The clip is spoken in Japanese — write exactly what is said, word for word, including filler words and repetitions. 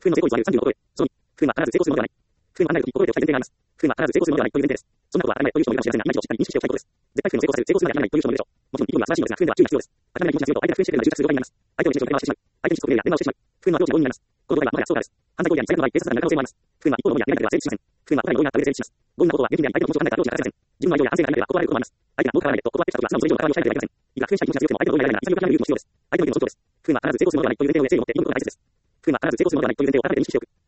不運の成功率はさんじゅうのことで、そのに、不運は必ず成功するものではない。不運は案内の時に心得ておきたい前提があります。不運は必ず成功するものではないという前提です。そんなことは当たり前という人もいるかもしれませんが、何かをしっかり認識しておきたいことです。絶対不運の成功させる、成功するまでにならないという人もいるでしょう。もちろん、意図には素晴らしいのですが、不運では注意が必要です。諦めない気持ちが強いと相手が不正しているので執着する状態になります。相手の心情を手回ししてしまう。相手にしつこく言うや電話をしてしまう。不運はアプローチが多いになります。この動画はもはやストーカーです。犯罪行為や最悪の場合、警察官になる可能性もあります。不運は一方のものや何かでは成立しません。不運は答えの多いなった上で成立します。強引なことは現金であり相手の気持ちを考えたアプローチが正せません。自分の愛情や安全が相手では断られることもあります。相手が儲からないと断ってきたときは素直にそれ以上の関わりをしないといけません。いくら復縁したい気持ちが強くても相手の同意が得られないなら潔く諦める勇気も必要です。相手の意見も尊重です。不運は必ず成功するものではないという前提を正義を持って読むことが大切です。不運は必ず成功するものではないという前提を改めて認識しておく。